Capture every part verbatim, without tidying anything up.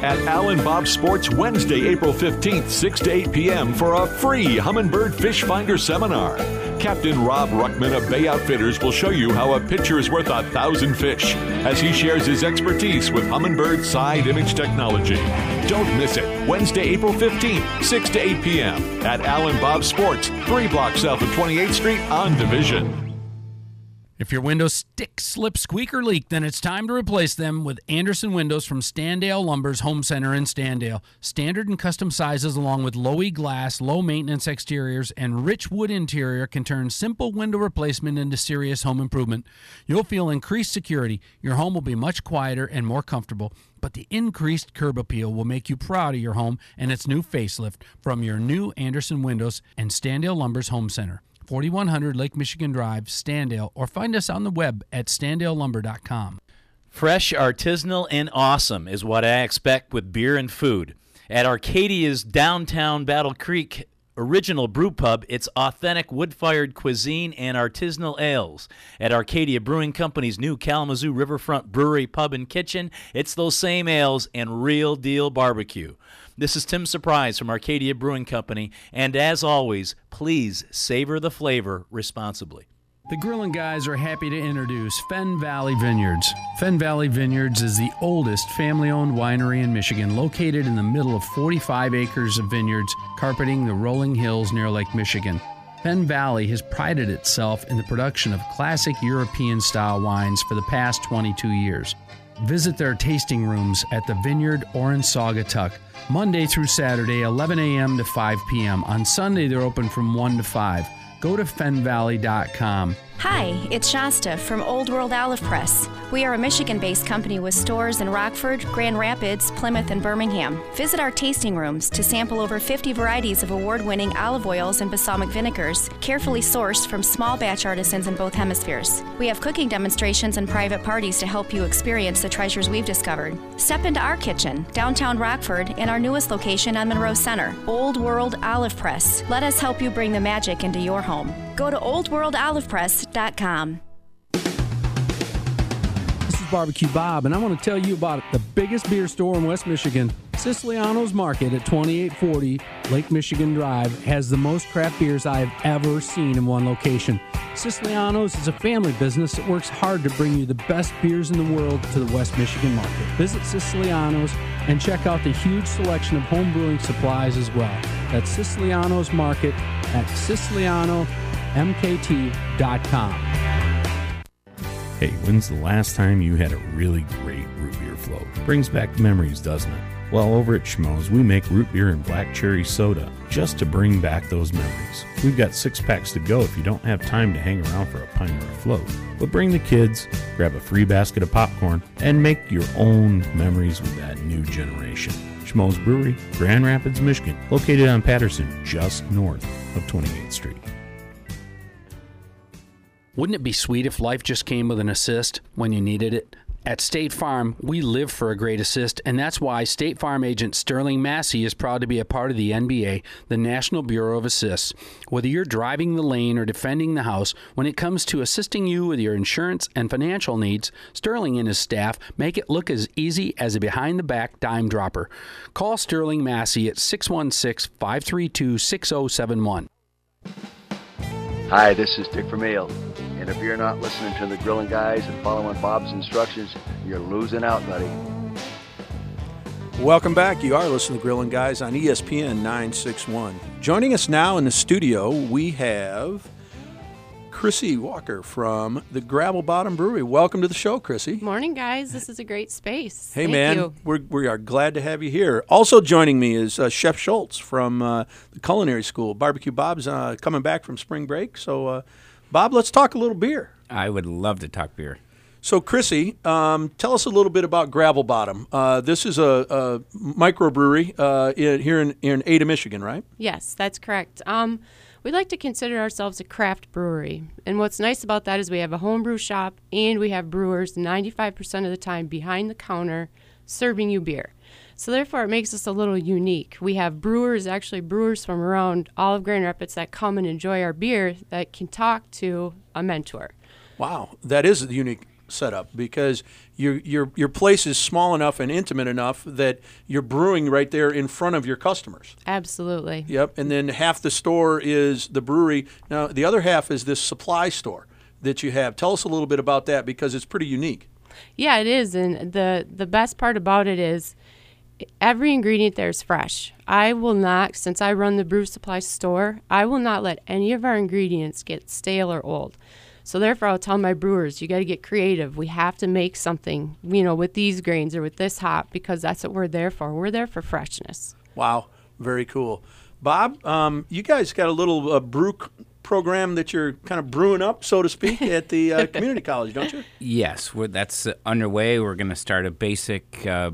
at Al and Bob Sports Wednesday, April fifteenth, six to eight p.m. for a free Humminbird Fish Finder seminar. Captain Rob Ruckman of Bay Outfitters will show you how a picture is worth a thousand fish as he shares his expertise with Humminbird side image technology. Don't miss it. Wednesday, April fifteenth, six to eight p.m. at Al and Bob Sports, three blocks south of twenty-eighth Street on Division. If your windows stick, slip, squeak, or leak, then it's time to replace them with Anderson Windows from Standale Lumber's Home Center in Standale. Standard and custom sizes along with low-E glass, low-maintenance exteriors, and rich wood interior can turn simple window replacement into serious home improvement. You'll feel increased security. Your home will be much quieter and more comfortable, but the increased curb appeal will make you proud of your home and its new facelift from your new Anderson Windows and Standale Lumber's Home Center. forty-one hundred Lake Michigan Drive, Standale, or find us on the web at standale lumber dot com. Fresh, artisanal, and awesome is what I expect with beer and food. At Arcadia's downtown Battle Creek original brew pub, it's authentic wood-fired cuisine and artisanal ales. At Arcadia Brewing Company's new Kalamazoo Riverfront Brewery Pub and Kitchen, it's those same ales and real-deal barbecue. This is Tim Surprise from Arcadia Brewing Company, and as always, please savor the flavor responsibly. The Grillin' Guys are happy to introduce Fenn Valley Vineyards. Fenn Valley Vineyards is the oldest family-owned winery in Michigan, located in the middle of forty-five acres of vineyards carpeting the rolling hills near Lake Michigan. Fenn Valley has prided itself in the production of classic European-style wines for the past twenty-two years. Visit their tasting rooms at the Vineyard or in Saugatuck, Monday through Saturday, eleven a.m. to five p.m. On Sunday, they're open from one to five. Go to fen valley dot com. Hi, it's Shasta from Old World Olive Press. We are a Michigan-based company with stores in Rockford, Grand Rapids, Plymouth, and Birmingham. Visit our tasting rooms to sample over fifty varieties of award-winning olive oils and balsamic vinegars, carefully sourced from small batch artisans in both hemispheres. We have cooking demonstrations and private parties to help you experience the treasures we've discovered. Step into our kitchen, downtown Rockford, and our newest location on Monroe Center, Old World Olive Press. Let us help you bring the magic into your home. Go to old world olive press dot com. This is Barbecue Bob, and I want to tell you about the biggest beer store in West Michigan. Siciliano's Market at twenty-eight forty Lake Michigan Drive has the most craft beers I have ever seen in one location. Siciliano's is a family business that works hard to bring you the best beers in the world to the West Michigan market. Visit Siciliano's and check out the huge selection of home brewing supplies as well. That's Siciliano's Market at siciliano m k t dot com. Hey, when's the last time you had a really great root beer float? Brings back memories, doesn't it? Well, over at Schmoes, we make root beer and black cherry soda just to bring back those memories. We've got six packs to go if you don't have time to hang around for a pint or a float. But bring the kids, grab a free basket of popcorn, and make your own memories with that new generation. Schmoes Brewery, Grand Rapids, Michigan, located on Patterson, just north of twenty-eighth Street. Wouldn't it be sweet if life just came with an assist when you needed it? At State Farm, we live for a great assist, and that's why State Farm agent Sterling Massey is proud to be a part of the N B A, the National Bureau of Assists. Whether you're driving the lane or defending the house, when it comes to assisting you with your insurance and financial needs, Sterling and his staff make it look as easy as a behind-the-back dime dropper. Call Sterling Massey at six one six, five three two, six zero seven one. Hi, this is Dick Vermeil. And if you're not listening to the Grillin' Guys and following Bob's instructions, you're losing out, buddy. Welcome back. You are listening to Grillin' Guys on E S P N nine sixty-one. Joining us now in the studio, we have Chrissy Walker from the Gravel Bottom Brewery. Welcome to the show, Chrissy. Morning, guys. This is a great space. Hey, Thank man. You. We're, we are glad to have you here. Also joining me is uh, Chef Schultz from uh, the Culinary School. Barbecue Bob's uh, coming back from spring break. So, uh, Bob, let's talk a little beer. I would love to talk beer. So, Chrissy, um, tell us a little bit about Gravel Bottom. Uh, this is a, a microbrewery uh, in, here in, in Ada, Michigan, right? Yes, that's correct. Um, we like to consider ourselves a craft brewery. And what's nice about that is we have a homebrew shop and we have brewers ninety-five percent of the time behind the counter serving you beer. So therefore, it makes us a little unique. We have brewers, actually brewers from around all of Grand Rapids that come and enjoy our beer that can talk to a mentor. Wow, that is unique. setup because your your your place is small enough and intimate enough that you're brewing right there in front of your customers. Absolutely. Yep, and then half the store is the brewery. Now, the other half is this supply store that you have. Tell us a little bit about that because it's pretty unique. Yeah, it is, and the the best part about it is every ingredient there is fresh. I will not, since I run the brew supply store, I will not let any of our ingredients get stale or old. So therefore, I'll tell my brewers, you got to get creative. We have to make something, you know, with these grains or with this hop because that's what we're there for. We're there for freshness. Wow, very cool. Bob, um, you guys got a little uh, brew c- program that you're kind of brewing up, so to speak, at the uh, community college, don't you? Yes, we're, that's uh, underway. We're going to start a basic uh,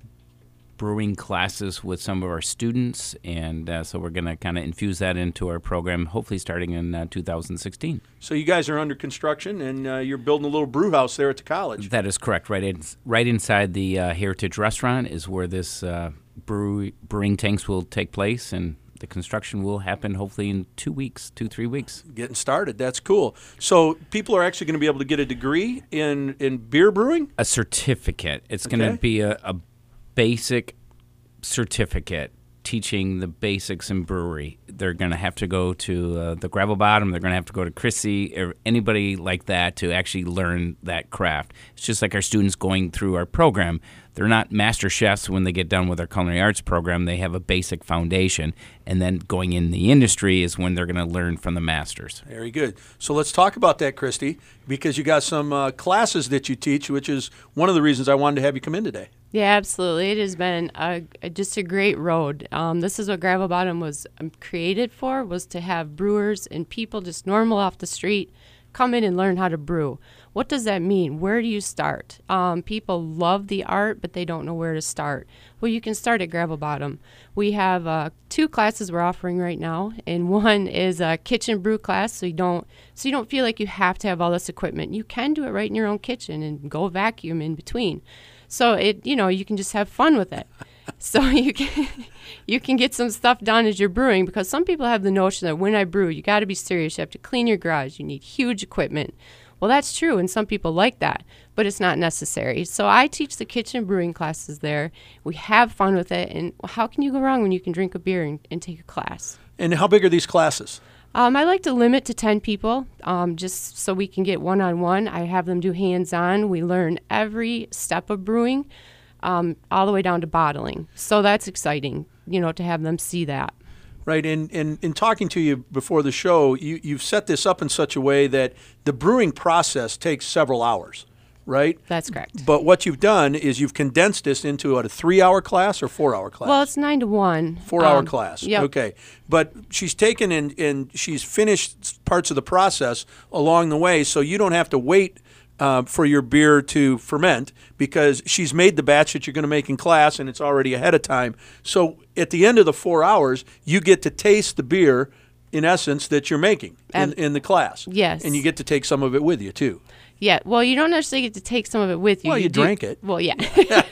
brewing classes with some of our students, and uh, so we're going to kind of infuse that into our program, hopefully starting in uh, two thousand sixteen. So you guys are under construction, and uh, you're building a little brew house there at the college. That is correct. Right, in, right inside the uh, Heritage Restaurant is where this uh, brew, brewing tanks will take place, and the construction will happen hopefully in two weeks, two, three weeks. Getting started. That's cool. So people are actually going to be able to get a degree in, in beer brewing? A certificate. It's Okay. going to be a, a basic certificate teaching the basics in brewery. They're going to have to go to uh, the Gravel Bottom. They're going to have to go to Chrissy or anybody like that to actually learn that craft. It's just like our students going through our program. They're not master chefs when they get done with our culinary arts program. They have a basic foundation, and then going in the industry is when they're going to learn from the masters. Very good. So let's talk about that, Christy, because you got some uh, classes that you teach, which is one of the reasons I wanted to have you come in today. Yeah, absolutely. It has been a, a, just a great road. Um, this is what Gravel Bottom was um, created for, was to have brewers and people just normal off the street come in and learn how to brew. What does that mean? Where do you start? Um, people love the art, but they don't know where to start. Well, you can start at Gravel Bottom. We have uh, two classes we're offering right now, and one is a kitchen brew class, so you don't so you don't feel like you have to have all this equipment. You can do it right in your own kitchen and go vacuum in between. So it, you know, you can just have fun with it. So you can you can get some stuff done as you're brewing, because some people have the notion that when I brew, you got to be serious. You have to clean your garage. You need huge equipment. Well, that's true, and some people like that, but it's not necessary. So I teach the kitchen brewing classes there. We have fun with it, and how can you go wrong when you can drink a beer and, and take a class? And how big are these classes? Um, I like to limit to ten people, um, just so we can get one-on-one. I have them do hands-on. We learn every step of brewing, um, all the way down to bottling. So that's exciting, you know, to have them see that. Right, and in, in, in talking to you before the show, you, you've set this up in such a way that the brewing process takes several hours, right? That's correct. But what you've done is you've condensed this into what, a three-hour class or four-hour class? Well, it's nine to one. Four-hour um, class. Yep. Okay. But she's taken and, and she's finished parts of the process along the way, so you don't have to wait uh, for your beer to ferment, because she's made the batch that you're going to make in class and it's already ahead of time. So at the end of the four hours, you get to taste the beer, in essence, that you're making in, Um, in the class. yes. And you get to take some of it with you, too. Yeah, well, you don't necessarily get to take some of it with you. Well, you do- drank it. Well, yeah.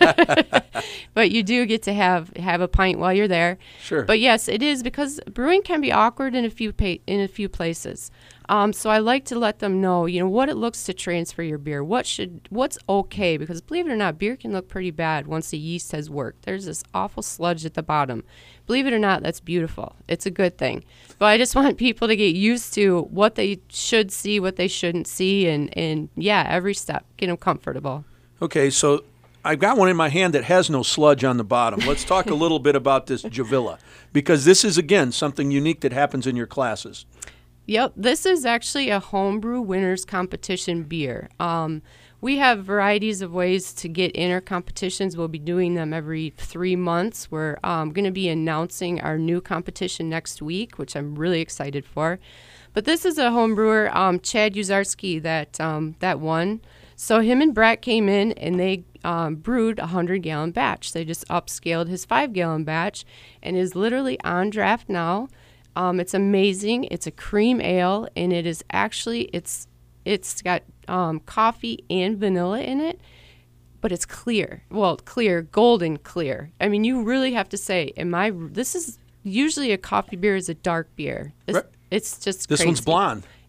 But you do get to have have a pint while you're there. Sure. But yes, it is, because brewing can be awkward in a few pa- in a few places. Um, so I like to let them know, you know, what it looks to transfer your beer. What should what's okay, because believe it or not, beer can look pretty bad once the yeast has worked. There's this awful sludge at the bottom. Believe it or not, that's beautiful. It's a good thing. But I just want people to get used to what they should see, what they shouldn't see, and, and yeah, every step, get them comfortable. Okay, so I've got one in my hand that has no sludge on the bottom. Let's talk a little bit about this Javilla, because this is, again, something unique that happens in your classes. Yep, this is actually a homebrew winners competition beer. Um, we have varieties of ways to get in our competitions. We'll be doing them every three months. We're um, going to be announcing our new competition next week, which I'm really excited for. But this is a home brewer, um, Chad Uzarski, that um, that won. So him and Brett came in and they um, brewed a hundred-gallon batch. They just upscaled his five-gallon batch and is literally on draft now. Um, it's amazing. It's a cream ale, and it is actually it's it's got um, coffee and vanilla in it, but it's clear. Well, clear, golden clear. I mean, you really have to say, am I? This is usually a coffee beer is a dark beer. It's, Right. it's just This crazy. one's blonde.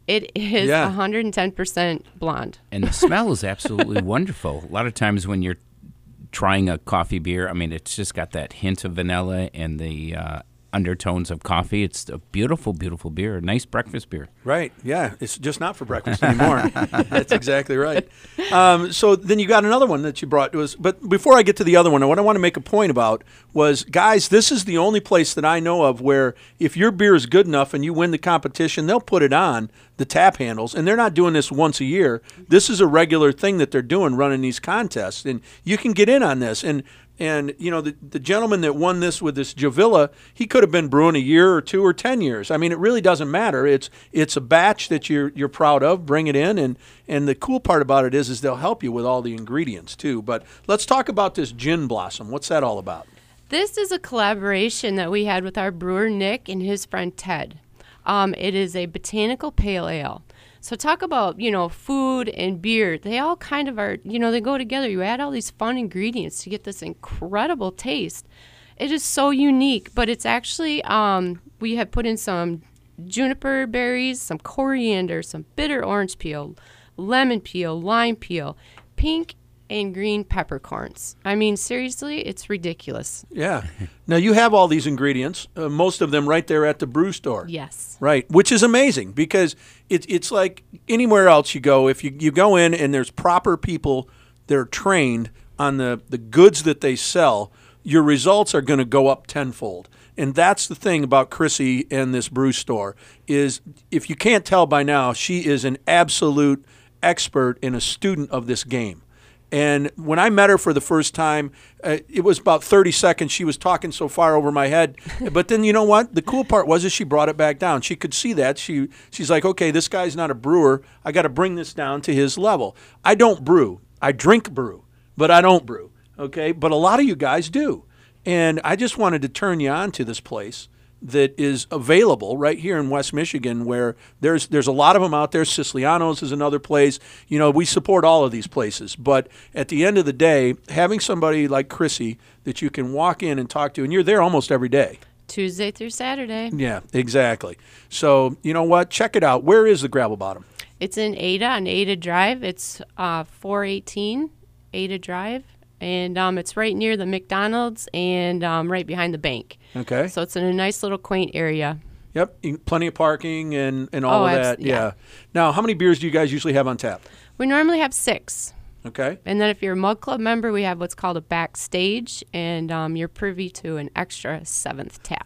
It is Yeah. one hundred ten percent blonde. And the smell is absolutely wonderful. A lot of times when you're trying a coffee beer, I mean, it's just got that hint of vanilla and the uh, undertones of coffee. It's a beautiful, beautiful beer. A nice breakfast beer. Right. Yeah. It's just not for breakfast anymore. That's exactly right. Um, so then you got another one that you brought to us. But before I get to the other one, what I want to make a point about was, guys, this is the only place that I know of where if your beer is good enough and you win the competition, they'll put it on the tap handles. And they're not doing this once a year. This is a regular thing that they're doing, running these contests. And you can get in on this. And And, you know, the, the gentleman that won this with this Javilla, he could have been brewing a year or two or ten years. I mean, it really doesn't matter. It's it's a batch that you're you're proud of. Bring it in. And, and the cool part about it is, is they'll help you with all the ingredients, too. But let's talk about this Gin Blossom. What's that all about? This is a collaboration that we had with our brewer, Nick, and his friend, Ted. Um, it is a botanical pale ale. So talk about, you know, food and beer. They all kind of are, you know, they go together. You add all these fun ingredients to get this incredible taste. It is so unique, but it's actually, um, we have put in some juniper berries, some coriander, some bitter orange peel, lemon peel, lime peel, pink and green peppercorns. I mean, seriously, it's ridiculous. Yeah. Now, you have all these ingredients, uh, most of them right there at the brew store. Yes. Right, which is amazing because it, it's like anywhere else you go, if you, you go in and there's proper people that are trained on the, the goods that they sell, your results are going to go up tenfold. And that's the thing about Chrissy and this brew store is, if you can't tell by now, she is an absolute expert and a student of this game. And when I met her for the first time, uh, it was about thirty seconds. She was talking so far over my head. But then, you know what? The cool part was is she brought it back down. She could see that. She She's like, okay, this guy's not a brewer. I got to bring this down to his level. I don't brew. I drink brew, but I don't brew, okay? But a lot of you guys do. And I just wanted to turn you on to this place that is available right here in West Michigan, where there's there's a lot of them out there. Siciliano's is another place. You know, we support all of these places. But at the end of the day, having somebody like Chrissy that you can walk in and talk to, and you're there almost every day. Tuesday through Saturday. Yeah, exactly. So, you know what? Check it out. Where is the Gravel Bottom? It's in Ada on Ada Drive. It's uh, four eighteen Ada Drive. And um, it's right near the McDonald's and um, right behind the bank. Okay. So it's in a nice little quaint area. Yep, plenty of parking and, and all Oh, of abs- that. yeah. Yeah. Now, how many beers do you guys usually have on tap? We normally have six. Okay. And then if you're a Mug Club member, we have what's called a backstage, and um, you're privy to an extra seventh tap.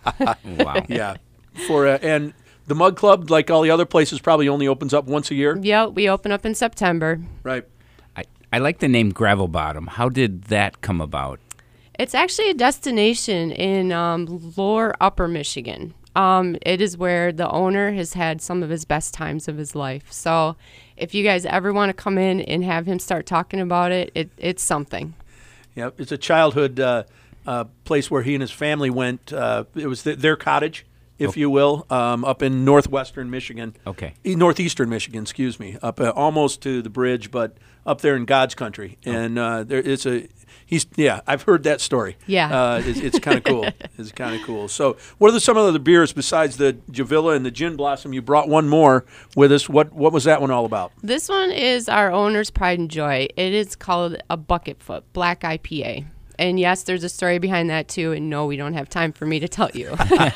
Wow. Yeah. For uh, and the Mug Club, like all the other places, probably only opens up once a year. Yep, we open up in September. Right. I, I like the name Gravel Bottom. How did that come about? It's actually a destination in um, Lower Upper Michigan. Um, it is where the owner has had some of his best times of his life. So if you guys ever want to come in and have him start talking about it, it it's something. Yep. It's a childhood uh, uh, place where he and his family went. Uh, it was th- their cottage, if Okay. you will, um, up in northwestern Michigan. Okay. E- Northeastern Michigan, excuse me, up uh, almost to the bridge, but up there in God's country. And uh, there, it's a he's yeah, I've heard that story. Yeah. uh, it's, it's kind of cool. It's kind of cool. So, what are the, some of the beers besides the Javilla and the Gin Blossom? You brought one more with us. What what was that one all about? This one is our owner's pride and joy. It is called a Bucketfoot Black I P A. And yes, there's a story behind that too. And no, we don't have time for me to tell you.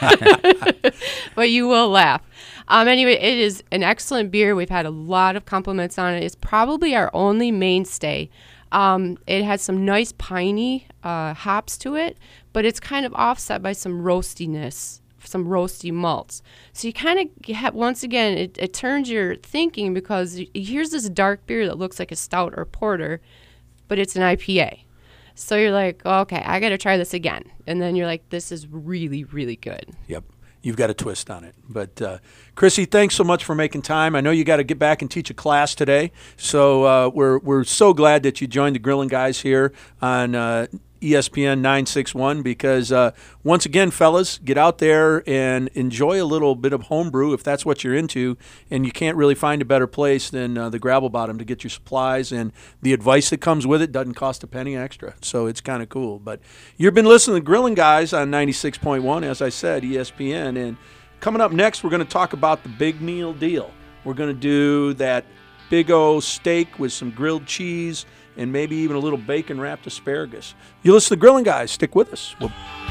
But you will laugh. Um, anyway, it is an excellent beer. We've had a lot of compliments on it. It's probably our only mainstay. Um, it has some nice piney uh, hops to it, but it's kind of offset by some roastiness, some roasty malts. So you kind of get, once again, it, it turns your thinking, because y- here's this dark beer that looks like a stout or porter, but it's an I P A. So you're like, oh, okay, I got to try this again. And then you're like, this is really, really good. Yep. You've got a twist on it. But, uh, Chrissy, thanks so much for making time. I know you got to get back and teach a class today. So uh, we're we're so glad that you joined the Grilling Guys here on uh, E S P N nine sixty-one because, uh, once again, fellas, get out there and enjoy a little bit of homebrew if that's what you're into. And you can't really find a better place than uh, the Gravel Bottom to get your supplies. And the advice that comes with it doesn't cost a penny extra. So it's kind of cool. But you've been listening to Grilling Guys on ninety-six point one, as I said, E S P N. And coming up next, we're going to talk about the big meal deal. We're going to do that big old steak with some grilled cheese and maybe even a little bacon-wrapped asparagus. You listen to the Grilling Guys. Stick with us. We'll